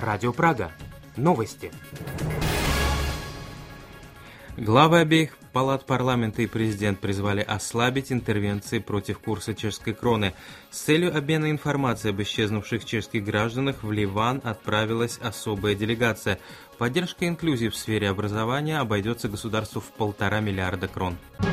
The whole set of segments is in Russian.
Радио Прага. Новости. Главы обеих палат парламента и президент призвали ослабить интервенции против курса чешской кроны. С целью обмена информацией об исчезнувших чешских гражданах в Ливан отправилась особая делегация. Поддержка инклюзии в сфере образования обойдется государству в 1,5 миллиарда крон.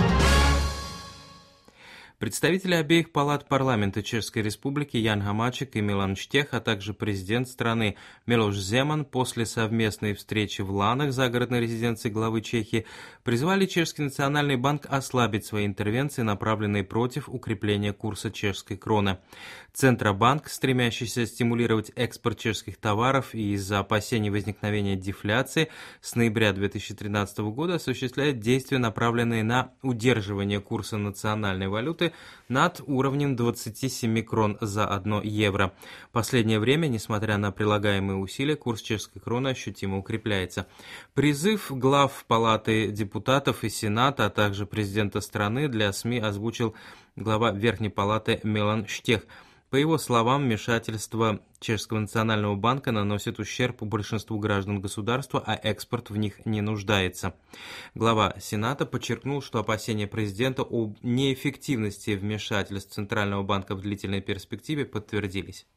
Представители обеих палат парламента Чешской Республики Ян Хамачек и Милан Штех, а также президент страны Милош Земан после совместной встречи в Ланах, загородной резиденции главы Чехии, призвали Чешский национальный банк ослабить свои интервенции, направленные против укрепления курса чешской кроны. Центробанк, стремящийся стимулировать экспорт чешских товаров и из-за опасений возникновения дефляции, с ноября 2013 года осуществляет действия, направленные на удерживание курса национальной валюты над уровнем 27 крон за 1 евро. В последнее время, несмотря на прилагаемые усилия, курс чешской кроны ощутимо укрепляется. Призыв глав Палаты депутатов и Сената, а также президента страны для СМИ озвучил глава Верхней палаты Милан Штех. По его словам, вмешательство Чешского национального банка наносит ущерб большинству граждан государства, а экспорт в них не нуждается. Глава Сената подчеркнул, что опасения президента об неэффективности вмешательств Центрального банка в длительной перспективе подтвердились.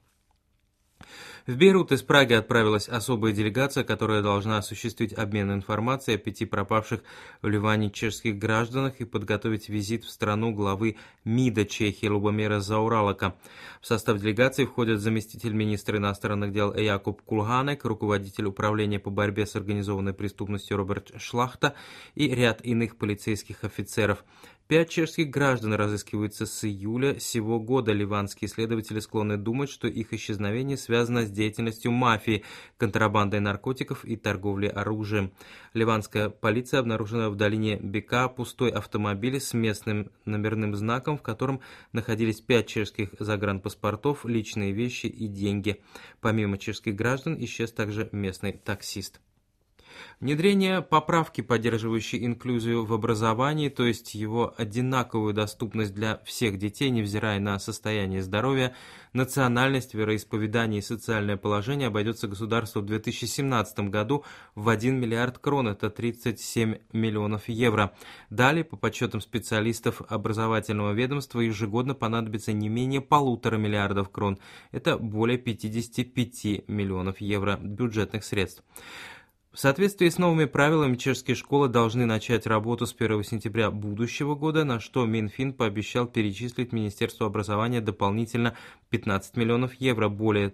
В Бейрут из Праги отправилась особая делегация, которая должна осуществить обмен информацией о 5 пропавших в Ливане чешских гражданах и подготовить визит в страну главы МИДа Чехии Любомира Зауралака. В состав делегации входят заместитель министра иностранных дел Якуб Кулганек, руководитель управления по борьбе с организованной преступностью Роберт Шлахта и ряд иных полицейских офицеров. 5 чешских граждан разыскиваются с июля сего года. Ливанские следователи склонны думать, что их исчезновение связано с деятельностью мафии, контрабандой наркотиков и торговлей оружием. Ливанская полиция обнаружила в долине Бека пустой автомобиль с местным номерным знаком, в котором находились 5 чешских загранпаспортов, личные вещи и деньги. Помимо чешских граждан исчез также местный таксист. Внедрение поправки, поддерживающей инклюзию в образовании, то есть его одинаковую доступность для всех детей, невзирая на состояние здоровья, национальность, вероисповедание и социальное положение, обойдется государству в 2017 году в 1 миллиард крон, это 37 миллионов евро. Далее, по подсчетам специалистов образовательного ведомства, ежегодно понадобится не менее 1,5 миллиардов крон, это более 55 миллионов евро бюджетных средств. В соответствии с новыми правилами, чешские школы должны начать работу с 1 сентября будущего года, на что Минфин пообещал перечислить Министерству образования дополнительно 15 миллионов евро, более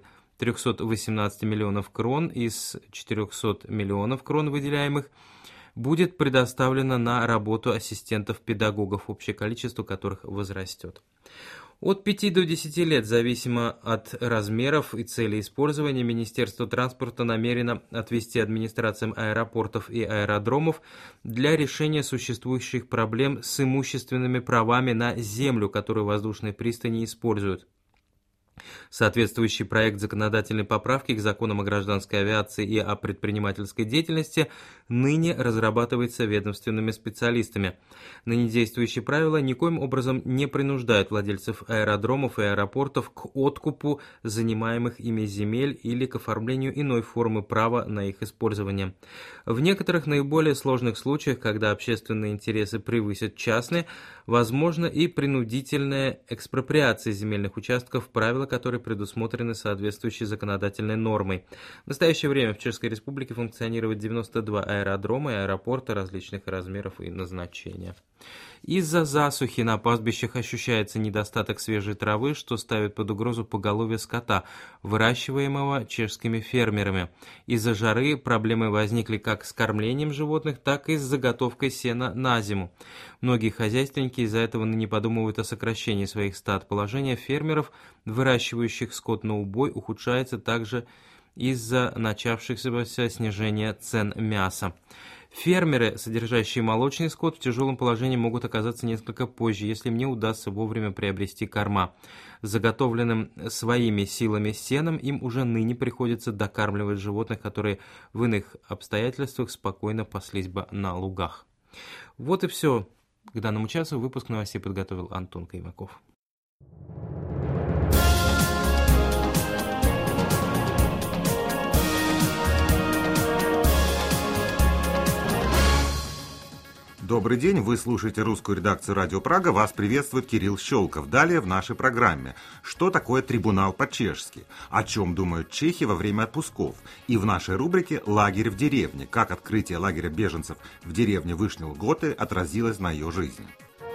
318 миллионов крон из 400 миллионов крон, выделяемых, будет предоставлено на работу ассистентов-педагогов, общее количество которых возрастет. От 5 до 10 лет, зависимо от размеров и цели использования, Министерство транспорта намерено отвести администрациям аэропортов и аэродромов для решения существующих проблем с имущественными правами на землю, которую воздушные пристани используют. Соответствующий проект законодательной поправки к законам о гражданской авиации и о предпринимательской деятельности ныне разрабатывается ведомственными специалистами. Ныне действующие правила никоим образом не принуждают владельцев аэродромов и аэропортов к откупу занимаемых ими земель или к оформлению иной формы права на их использование. В некоторых наиболее сложных случаях, когда общественные интересы превысят частные, возможно и принудительная экспроприация земельных участков, правила которые предусмотрены соответствующей законодательной нормой. В настоящее время в Чешской Республике функционирует 92 аэродрома и аэропорта различных размеров и назначения. Из-за засухи на пастбищах ощущается недостаток свежей травы, что ставит под угрозу поголовье скота, выращиваемого чешскими фермерами. Из-за жары проблемы возникли как с кормлением животных, так и с заготовкой сена на зиму. Многие хозяйственники из-за этого ныне подумывают о сокращении своих стад. Положение фермеров, выращивающих скот на убой, ухудшается также из-за начавшегося снижения цен мяса. Фермеры, содержащие молочный скот, в тяжелом положении могут оказаться несколько позже, если им не удастся вовремя приобрести корма. Заготовленным своими силами сеном им уже ныне приходится докармливать животных, которые в иных обстоятельствах спокойно паслись бы на лугах. Вот и все. К данному часу выпуск новостей подготовил Антон Каймаков. Добрый день, вы слушаете русскую редакцию «Радио Прага». Вас приветствует Кирилл Щелков. Далее в нашей программе. Что такое трибунал по-чешски? О чем думают чехи во время отпусков? И в нашей рубрике «Лагерь в деревне». Как открытие лагеря беженцев в деревне Вышнил-Готы отразилось на ее жизни.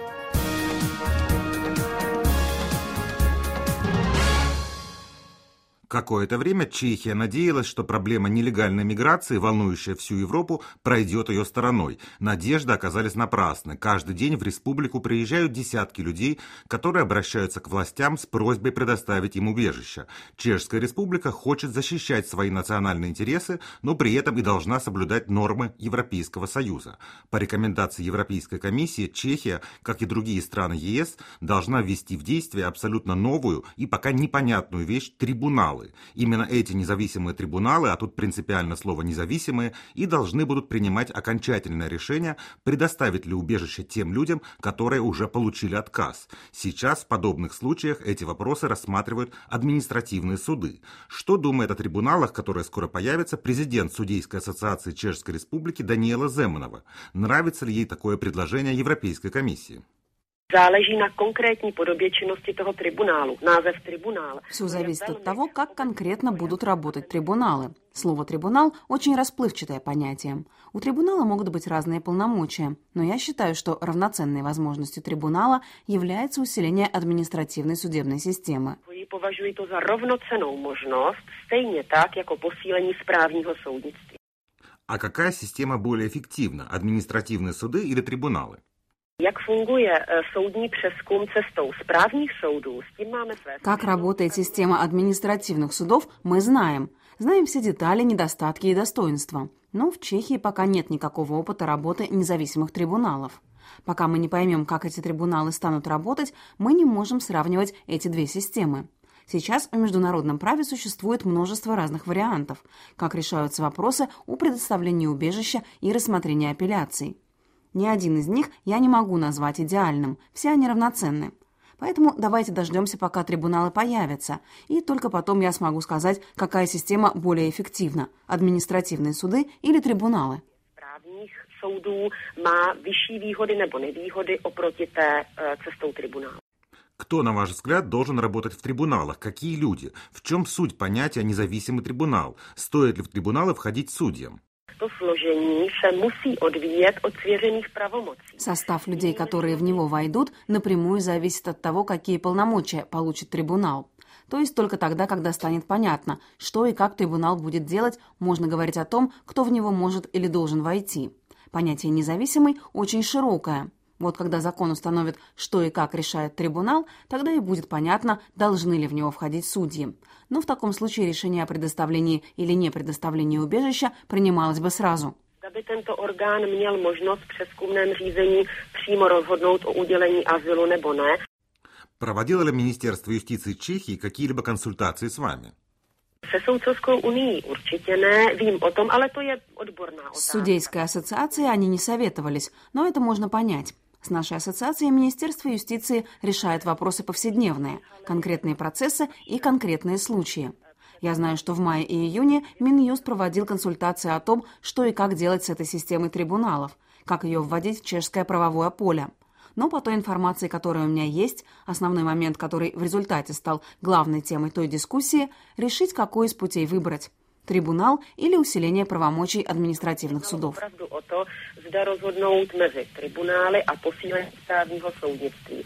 Какое-то время Чехия надеялась, что проблема нелегальной миграции, волнующая всю Европу, пройдет ее стороной. Надежды оказались напрасны. Каждый день в республику приезжают десятки людей, которые обращаются к властям с просьбой предоставить им убежище. Чешская республика хочет защищать свои национальные интересы, но при этом и должна соблюдать нормы Европейского Союза. По рекомендации Европейской комиссии, Чехия, как и другие страны ЕС, должна ввести в действие абсолютно новую и пока непонятную вещь – трибунал. Именно эти независимые трибуналы, а тут принципиально слово «независимые», и должны будут принимать окончательное решение, предоставить ли убежище тем людям, которые уже получили отказ. Сейчас в подобных случаях эти вопросы рассматривают административные суды. Что думает о трибуналах, которые скоро появятся, президент Судейской ассоциации Чешской Республики Даниела Земанова? Нравится ли ей такое предложение Европейской комиссии? Záleží na konkrétní podobě činnosti toho tribunálu. Název tribunál. Все зависит от того, как конкретно будут работать трибуналы. Слово «трибунал» очень расплывчатое понятие. У трибунала могут быть разные полномочия, но я считаю, что равноценной возможностью трибунала является усиление административной судебной системы. Považuji to za rovnocennou možnost, stejně tak jako posílení správního soudnictví. А какая система более эффективна, административные суды или трибуналы? Jak funguje soudní přezkum cestou správních soudů, s tím máme své... Как работает система административных судов, мы знаем. Знаем все детали, недостатки и достоинства. Но в Чехии пока нет никакого опыта работы независимых трибуналов. Пока мы не поймем, как эти трибуналы станут работать, мы не можем сравнивать эти две системы. Сейчас в международном праве существует множество разных вариантов, как решаются вопросы о предоставлении убежища и рассмотрении апелляций. Ни один из них я не могу назвать идеальным, все они равноценны. Поэтому давайте дождемся, пока трибуналы появятся, и только потом я смогу сказать, какая система более эффективна – административные суды или трибуналы. Správních soudů má vyšší výhody nebo nevýhody oproti té cestou tribunálu. Кто, на ваш взгляд, должен работать в трибуналах? Какие люди? В чем суть понятия «независимый трибунал»? Стоит ли в трибуналы входить судьям? To složení se musí odvíjet od svěřených pravomocí. Состав людей, которые в него войдут, напрямую зависит от того, какие полномочия получит трибунал. То есть только тогда, когда станет понятно, что и как трибунал будет делать, можно говорить о том, кто в него может или должен войти. Понятие «независимый» очень широкое. Вот когда закон установит, что и как решает трибунал, тогда и будет понятно, должны ли в него входить судьи. Но в таком случае решение о предоставлении или не предоставлении убежища принималось бы сразу. Aby tento orgán měl možnost v přezkumném řízení přímo rozhodnout o udělení azylu nebo ne. Проводило ли Министерство юстиции Чехии какие-либо консультации с вами? Se Soudcovskou unii určitě ne, vím o tom, ale to je odborná otázka. С Судейской ассоциацией они не советовались, но это можно понять. С нашей ассоциацией Министерство юстиции решает вопросы повседневные, конкретные процессы и конкретные случаи. Я знаю, что в мае и июне Минюст проводил консультации о том, что и как делать с этой системой трибуналов, как ее вводить в чешское правовое поле. Но по той информации, которая у меня есть, основной момент, который в результате стал главной темой той дискуссии, решить, какой из путей выбрать – трибунал или усиление правомочий административных судов. Opravdu o to, zda rozhodnout mezi tribunály a posílení správního soudnictví.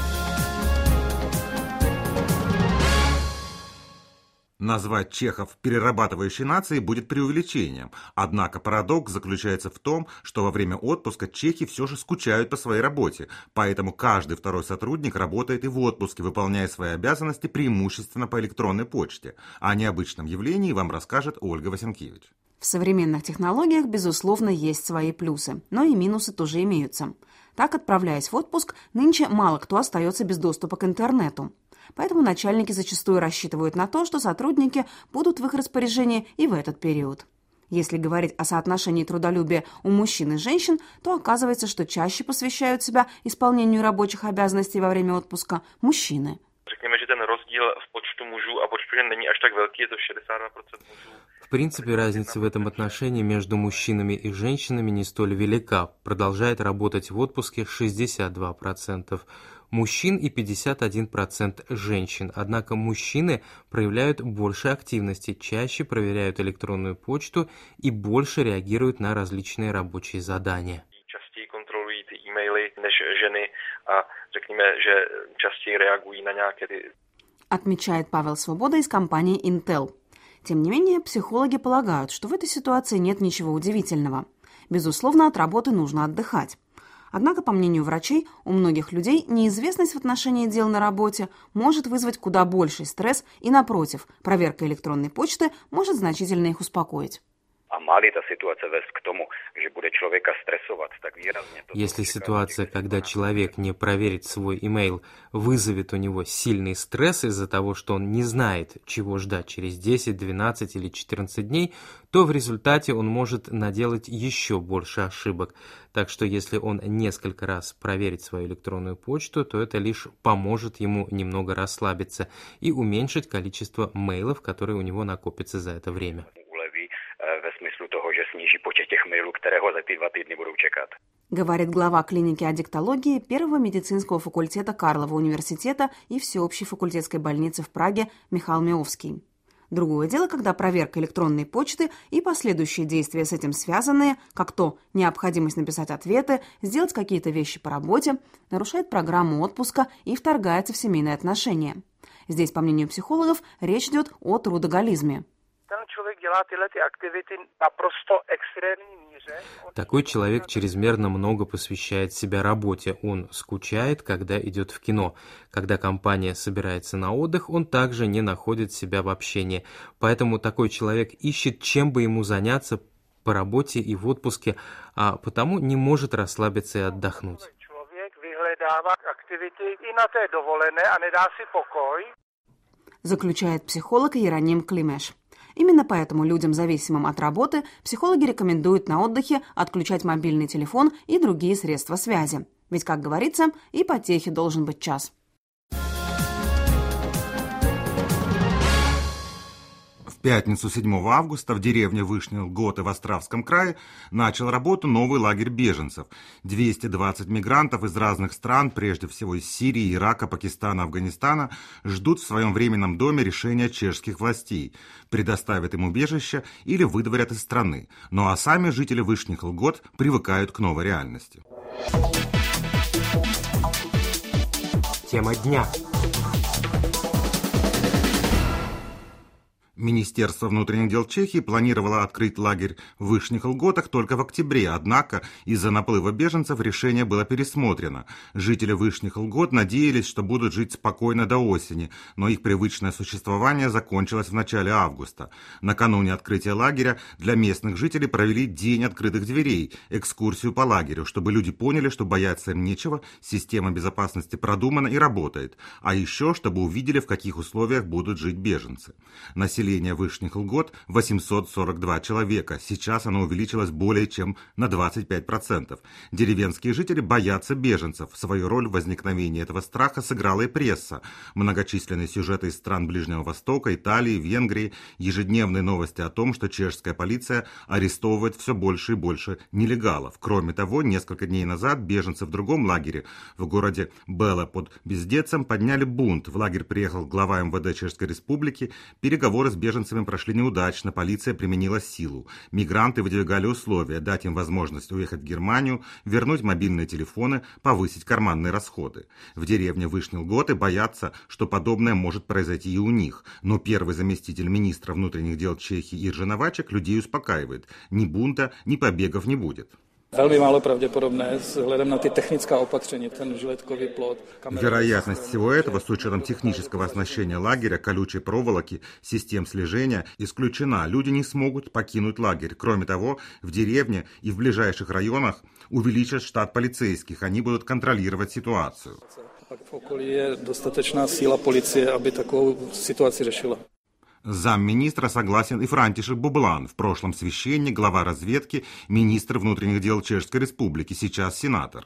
Назвать чехов перерабатывающей нацией будет преувеличением. Однако парадокс заключается в том, что во время отпуска чехи все же скучают по своей работе, поэтому каждый второй сотрудник работает и в отпуске, выполняя свои обязанности преимущественно по электронной почте. О необычном явлении вам расскажет Ольга Васенкевич. В современных технологиях, безусловно, есть свои плюсы, но и минусы тоже имеются. Так, отправляясь в отпуск, нынче мало кто остается без доступа к интернету. Поэтому начальники зачастую рассчитывают на то, что сотрудники будут в их распоряжении и в этот период. Если говорить о соотношении трудолюбия у мужчин и женщин, то оказывается, что чаще посвящают себя исполнению рабочих обязанностей во время отпуска мужчины. Řekněme, že ten rozdíl v počtu mužů a počtu žen není až tak velký, je to 62% mužů. В принципе, разница в этом отношении между мужчинами и женщинами не столь велика. Продолжает работать в отпуске 62% мужчин и 51% женщин. Однако мужчины проявляют больше активности, чаще проверяют электронную почту и больше реагируют на различные рабочие задания. Častěji kontrolují ty e-maily než ženy a řekněme, že častěji reagují na nějaké ty... Отмечает Павел Свобода из компании Intel. Тем не менее, психологи полагают, что в этой ситуации нет ничего удивительного. Безусловно, от работы нужно отдыхать. Однако, по мнению врачей, у многих людей неизвестность в отношении дел на работе может вызвать куда больший стресс, и, напротив, проверка электронной почты может значительно их успокоить. Если ситуация, когда человек не проверит свой имейл, вызовет у него сильный стресс из-за того, что он не знает, чего ждать через 10, 12 или 14 дней, то в результате он может наделать еще больше ошибок. Так что если он несколько раз проверит свою электронную почту, то это лишь поможет ему немного расслабиться и уменьшить количество мейлов, которые у него накопятся за это время. Говорит глава клиники аддиктологии Первого медицинского факультета Карлова университета и Всеобщей факультетской больницы в Праге Михаил Миовский. Другое дело, когда проверка электронной почты и последующие действия с этим связанные, как то необходимость написать ответы, сделать какие-то вещи по работе, нарушает программу отпуска и вторгается в семейные отношения. Здесь, по мнению психологов, речь идет о трудоголизме. Такой человек чрезмерно много посвящает себя работе. Он скучает, когда идет в кино. Когда компания собирается на отдых, он также не находит себя в общении. Поэтому такой человек ищет, чем бы ему заняться по работе и в отпуске, а потому не может расслабиться и отдохнуть. Заключает психолог Иероним Климеш. Именно поэтому людям, зависимым от работы, психологи рекомендуют на отдыхе отключать мобильный телефон и другие средства связи. Ведь, как говорится, и потехи должен быть час. В пятницу 7 августа в деревне Вышний Лготы в Островском крае начал работу новый лагерь беженцев. 220 мигрантов из разных стран, прежде всего из Сирии, Ирака, Пакистана, Афганистана, ждут в своем временном доме решения чешских властей, предоставят им убежище или выдворят из страны. Ну а сами жители Вышних Лгот привыкают к новой реальности. Тема дня. Министерство внутренних дел Чехии планировало открыть лагерь в Вышних Лготах только в октябре, однако из-за наплыва беженцев решение было пересмотрено. Жители Вышних Лгот надеялись, что будут жить спокойно до осени, но их привычное существование закончилось в начале августа. Накануне открытия лагеря для местных жителей провели День открытых дверей, экскурсию по лагерю, чтобы люди поняли, что бояться им нечего, система безопасности продумана и работает, а еще, чтобы увидели, в каких условиях будут жить беженцы. Население Вышних Лгот 842 человека. Сейчас оно увеличилось более чем на 25%. Деревенские жители боятся беженцев. Свою роль в возникновении этого страха сыграла и пресса. Многочисленные сюжеты из стран Ближнего Востока, Италии, Венгрии, ежедневные новости о том, что чешская полиция арестовывает все больше и больше нелегалов. Кроме того, несколько дней назад беженцы в другом лагере, в городе Бела под Бездецем, подняли бунт. В лагерь приехал глава МВД Чешской Республики. Переговоры с беженцами прошли неудачно, полиция применила силу. Мигранты выдвигали условия: дать им возможность уехать в Германию, вернуть мобильные телефоны, повысить карманные расходы. В деревне Вышний Лготы боятся, что подобное может произойти и у них. Но первый заместитель министра внутренних дел Чехии Jiří Nováček людей успокаивает: ни бунта, ни побегов не будет. Velmi málo pravděpodobné s ohledem na ty technická opatření, ten žiletkový plot. Вероятность всего этого с учетом технического оснащения лагеря, колючей проволоки, систем слежения исключена. Люди не смогут покинуть лагерь. Кроме того, в деревне и в ближайших районах увеличат штат полицейских. Они будут контролировать ситуацию. V okolí je dostatečná síla policie, aby takovou situaci řešila. Замминистра согласен и Франтишек Бублан, в прошлом священник, глава разведки, министр внутренних дел Чешской Республики, сейчас сенатор.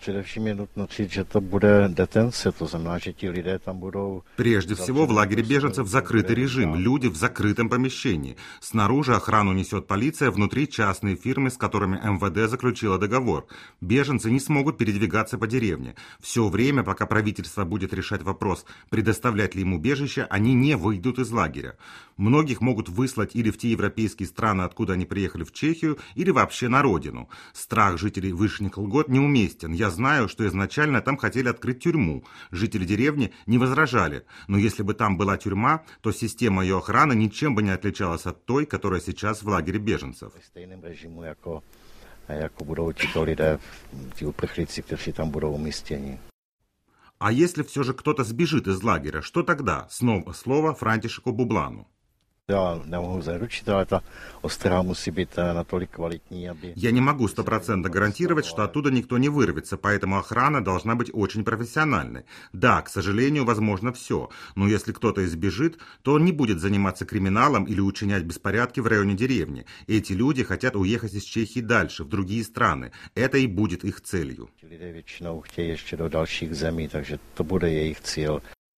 Především je nutno říct, že to bude детенция, to znamená, že ti lidé там будут... Прежде всего, в лагере беженцев закрытый режим, люди в закрытом помещении. Снаружи охрану несет полиция, внутри частные фирмы, с которыми МВД заключила договор. Беженцы не смогут передвигаться по деревне. Все время, пока правительство будет решать вопрос, предоставлять ли им убежище, они не выйдут из лагеря. Многих могут выслать или в те европейские страны, откуда они приехали в Чехию, или вообще на родину. Страх жителей Вышних Лгот неуместен. Я знаю, что изначально там хотели открыть тюрьму. Жители деревни не возражали. Но если бы там была тюрьма, то система ее охраны ничем бы не отличалась от той, которая сейчас в лагере беженцев. Jako budou tito lidé, ti uprchlíci, kteří tam budou umístěni. А если все же кто-то сбежит из лагеря, что тогда? Снова слово Франтишеку Бублану. Já nemohu zaručit, ale ta ostraha musí být natolik kvalitní, aby... Я не могу 100% гарантировать, что оттуда никто не вырвется, поэтому охрана должна быть очень профессиональной. Да, к сожалению, возможно все, но если кто-то избежит, то он не будет заниматься криминалом или учинять беспорядки в районе деревни. Эти люди хотят уехать из Чехии дальше, в другие страны. Это и будет их целью. Lidé většinou chtějí ještě do dalších zemí, takže to bude jejich cíl.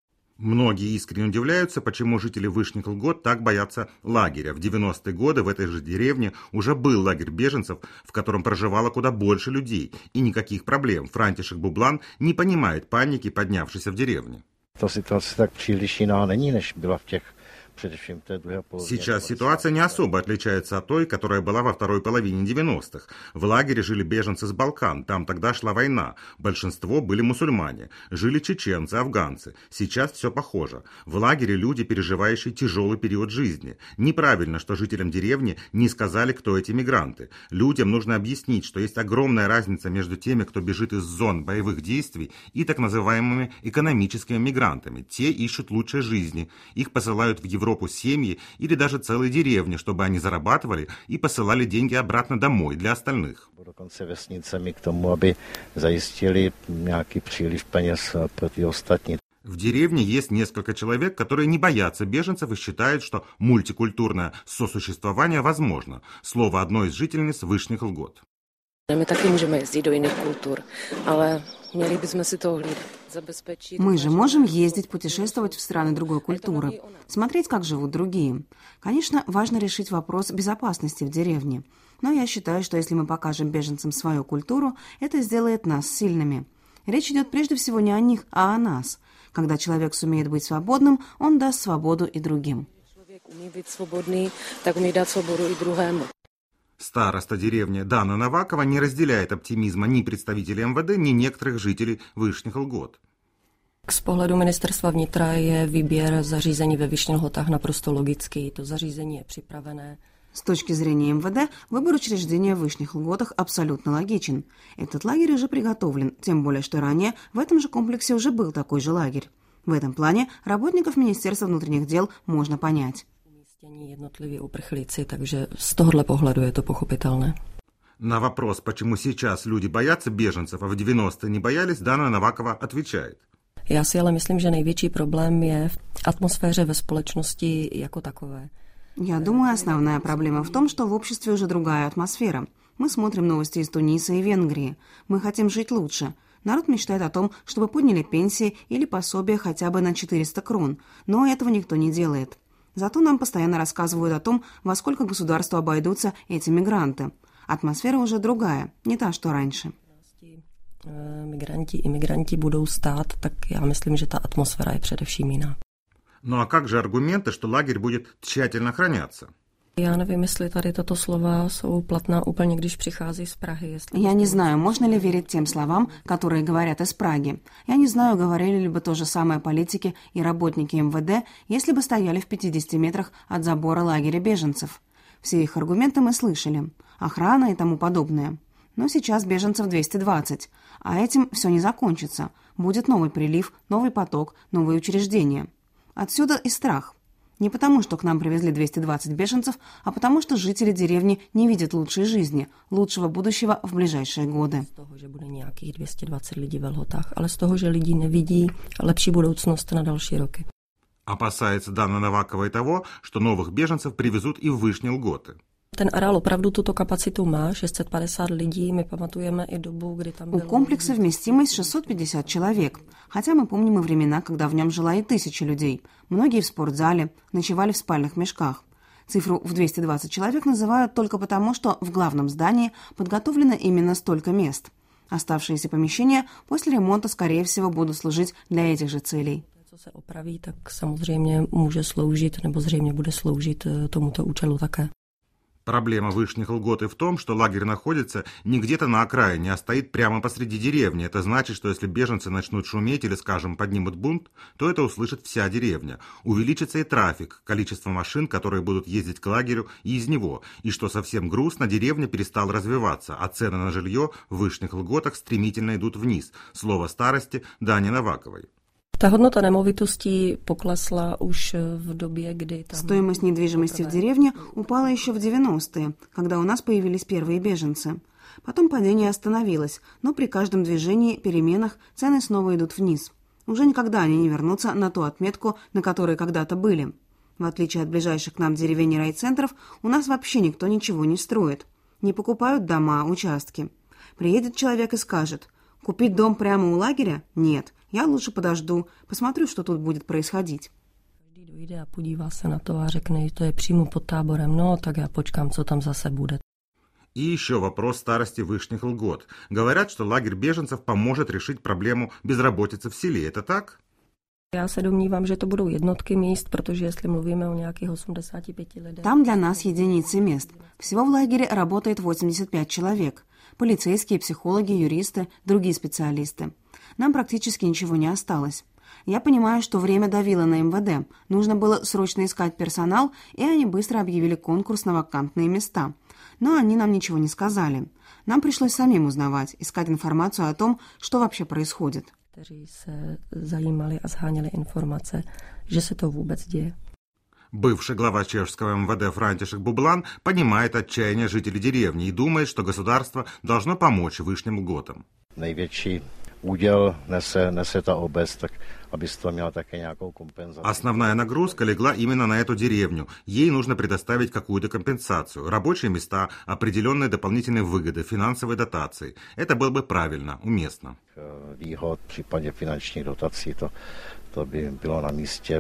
Многие искренне удивляются, почему жители Вышних Лгот так боятся лагеря. В 90-е годы в этой же деревне уже был лагерь беженцев, в котором проживало куда больше людей. И никаких проблем. Франтишек Бублан не понимает паники, поднявшейся в деревне. Ta situace tak příliš jiná není, než byla v těch především té druhé polovině. Сейчас ситуация не особо отличается от той, которая была во второй половине 90-х. В лагере жили беженцы с Балкан, там тогда шла война. Большинство были мусульмане. Жили чеченцы, афганцы. Сейчас все похоже. В лагере люди, переживающие тяжелый период жизни. Неправильно, что жителям деревни не сказали, кто эти мигранты. Людям нужно объяснить, что есть огромная разница между теми, кто бежит из зон боевых действий, и так называемыми экономическими мигрантами. Те ищут лучшей жизни. Их посылают в Европу семьи или даже целые деревни, чтобы они зарабатывали и посылали деньги обратно домой для остальных. Dokonce vesnicemi k tomu, aby zajistili nějaký příliv peněz pro ty ostatní. В деревне есть несколько человек, которые не боятся беженцев и считают, что мультикультурное сосуществование возможно. Слово одной из жительниц Вышних Лгот. My taky můžeme jezdit do jiných kultur, ale měli bychom si to hlídat, забезпечить. Мы же можем ездить, путешествовать в страны другой культуры, смотреть, как живут другие. Конечно, важно решить вопрос безопасности в деревне. Но я считаю, что если мы покажем беженцам свою культуру, это сделает нас сильными. Речь идет прежде всего не о них, а о нас. Когда человек сумеет быть свободным, он даст свободу и другим. Člověk umí být svobodný, tak umí dát svobodu i druhému. Староста деревни Дана Новакова не разделяет оптимизма ни представителей МВД, ни некоторых жителей Вышних Лгот. Z pohledu ministerstva vnitra je výběr zařízení ve Vyšných Lhotách naprosto logický. To zařízení je připravené. С точки зрения МВД, выбор учреждения в Вышних Лготах абсолютно логичен. Этот лагерь уже приготовлен, тем более, что ранее в этом же комплексе уже был такой же лагерь. В этом плане работников Министерства внутренних дел можно понять. Jednotliví uprchlíci, takže z tohohle pohledu je to pochopitelné. На вопрос, почему сейчас люди боятся беженцев, а в 90-е не боялись, Дана Новакова отвечает. Já si ale myslím, že největší problém je v atmosféře ve společnosti jako takové. Я думаю, основная проблема в том, что в обществе уже другая атмосфера. Мы смотрим новости из Туниса и Венгрии. Мы хотим жить лучше. Народ мечтает о том, чтобы подняли пенсии или пособия хотя бы на 400 крон. Но этого никто не делает. Зато нам постоянно рассказывают о том, во сколько государству обойдутся эти мигранты. Атмосфера уже другая, не та, что раньше. Migranti, imigranti budou stát, tak já myslím, že ta atmosféra je především jiná. Ну а как же аргументы, что лагерь будет тщательно охраняться? Já nevím, jestli tady tato slova jsou platná úplně, když přichází z Prahy. Я не знаю, можно ли верить тем словам, которые говорят из Праги. Я не знаю, говорили ли бы то же самое политики и работники МВД, если бы стояли в 50 метрах от забора лагеря беженцев. Все их аргументы мы слышали. Охрана и тому подобное. Но сейчас беженцев 220, а этим все не закончится. Будет новый прилив, новый поток, новые учреждения. Отсюда и страх. Не потому, что к нам привезли 220 беженцев, а потому, что жители деревни не видят лучшей жизни, лучшего будущего в ближайшие годы. Z toho, že bude nějakých 220 lidí ve Lhotách, ale z toho, že lidi nevidí lepší budoucnost na další roky. Опасается Дана Новакова и того, что новых беженцев привезут и в Вышние Лготы. Ten areál opravdu tuto kapacitu má, 650 lidí, мы pamatujeme и добу, kdy там У комплекса вместимость 650 человек, хотя мы помним и времена, когда в нем жила и 1000 людей. Многие в спортзале, ночевали в спальных мешках. Цифру в 220 человек называют только потому, что в главном здании подготовлено именно столько мест. Оставшиеся помещения после ремонта, скорее всего, будут служить для этих же целей. Co se opraví, tak samozřejmě může sloužit, nebo zřejmě bude sloužit tomuto účelu také. Проблема Вышних Лготы в том, что лагерь находится не где-то на окраине, а стоит прямо посреди деревни. Это значит, что если беженцы начнут шуметь или, скажем, поднимут бунт, то это услышит вся деревня. Увеличится и трафик, количество машин, которые будут ездить к лагерю и из него. И что совсем грустно, деревня перестала развиваться, а цены на жилье в Вышних Лготах стремительно идут вниз. Слово старости Дане Новаковой. Ta hodnota nemovitostí poklesla už v době, kdy tam... Стоимость недвижимости в деревне упала еще в 90-е, когда у нас появились первые беженцы. Потом падение остановилось, но при каждом движении, переменах цены снова идут вниз. Уже никогда они не вернутся на ту отметку, на которой когда-то были. В отличие от ближайших к нам деревень и райцентров, у нас вообще никто ничего не строит. Не покупают дома, участки. Приедет человек и скажет: «Купить дом прямо у лагеря? Нет. Я лучше подожду, посмотрю, что тут будет происходить». Každý dojde a podívá se na to a řekne, že to je přímo pod táborem, no tak já počkám, co tam zase bude. И еще вопрос старости Вышних Лгот. Говорят, что лагерь беженцев поможет решить проблему безработицы в селе. Это так? Já se domnívám, že to budou jednotky míst, protože jestli mluvíme o nějakých 85 lidech... Там для нас единицы мест. Всего в лагере работает 85 человек. Полицейские, психологи, юристы, другие специалисты. Нам практически ничего не осталось. Я понимаю, что время давило на МВД. Нужно было срочно искать персонал, и они быстро объявили конкурс на вакантные места. Но они нам ничего не сказали. Нам пришлось самим узнавать, искать информацию о том, что вообще происходит. Kteří se zajímali a sháněli informace, že se to vůbec děje. Бывший глава чешского МВД Франтишек Бублан понимает отчаяние жителей деревни и думает, что государство должно помочь Вышним Лготам. Největší úděl nese ta obec, tak aby z toho měla také nějakou kompenzaci. Основная нагрузка легла именно на эту деревню. Ей нужно предоставить какую-то компенсацию, рабочие места, определенные дополнительные выгоды, финансовые дотации. Это было бы правильно, уместно. Výhod v případě finančních dotací, to by bylo na místě.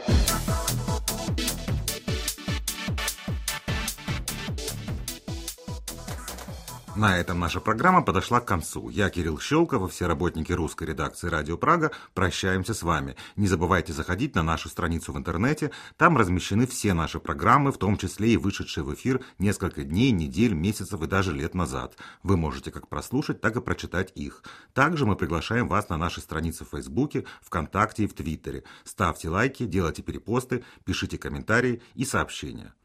На этом наша программа подошла к концу. Я, Кирилл Щелков, и все работники русской редакции «Радио Прага» прощаемся с вами. Не забывайте заходить на нашу страницу в интернете. Там размещены все наши программы, в том числе и вышедшие в эфир несколько дней, недель, месяцев и даже лет назад. Вы можете как прослушать, так и прочитать их. Также мы приглашаем вас на наши страницы в Фейсбуке, ВКонтакте и в Твиттере. Ставьте лайки, делайте перепосты, пишите комментарии и сообщения.